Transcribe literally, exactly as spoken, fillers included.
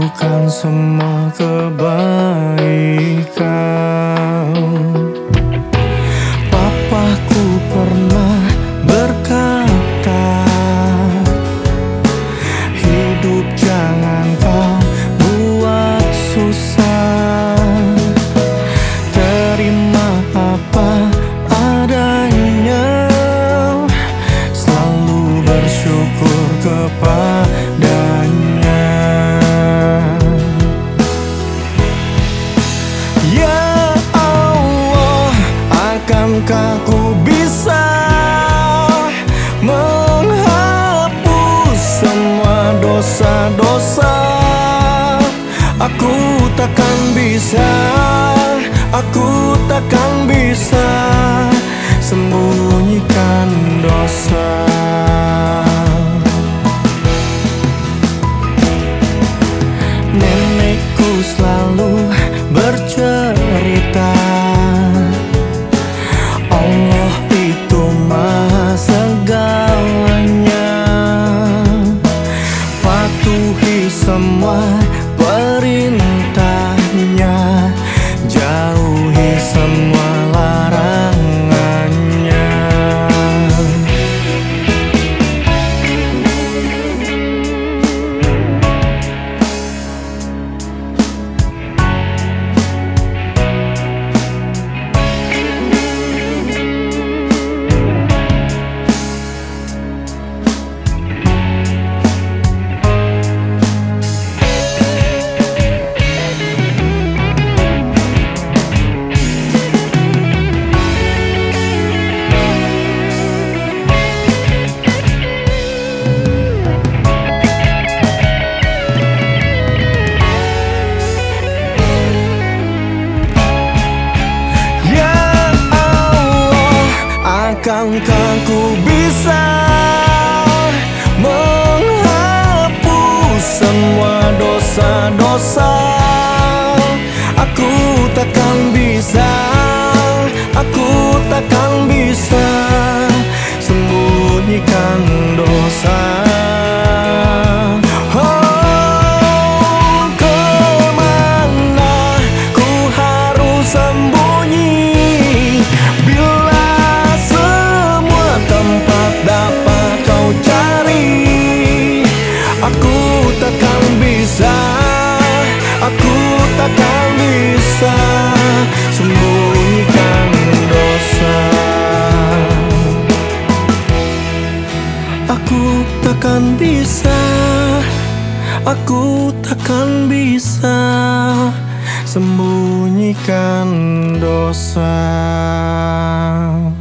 lakukan semua kebaikan. Papaku pernah berkata, hidup jangan kau buat susah, terima apa adanya, selalu bersyukur kepadanya. Ya Allah, akankah ku bisa menghapus semua dosa-dosa? Aku takkan bisa, aku takkan bisa sembunyikan dosa. Nenekku selalu bercerita, Allah itu maha segalanya, patuhi semua perintahnya, jauhi semua larangannya. Akankah ku bisa menghapus semua dosa-dosa? Aku takkan bisa, aku takkan bisa sembunyikan dosa. Oh, kemana ku harus sembunyi bila dapat kau cari? Aku takkan bisa, aku takkan bisa sembunyikan dosa. Aku takkan bisa, aku takkan bisa sembunyikan dosa.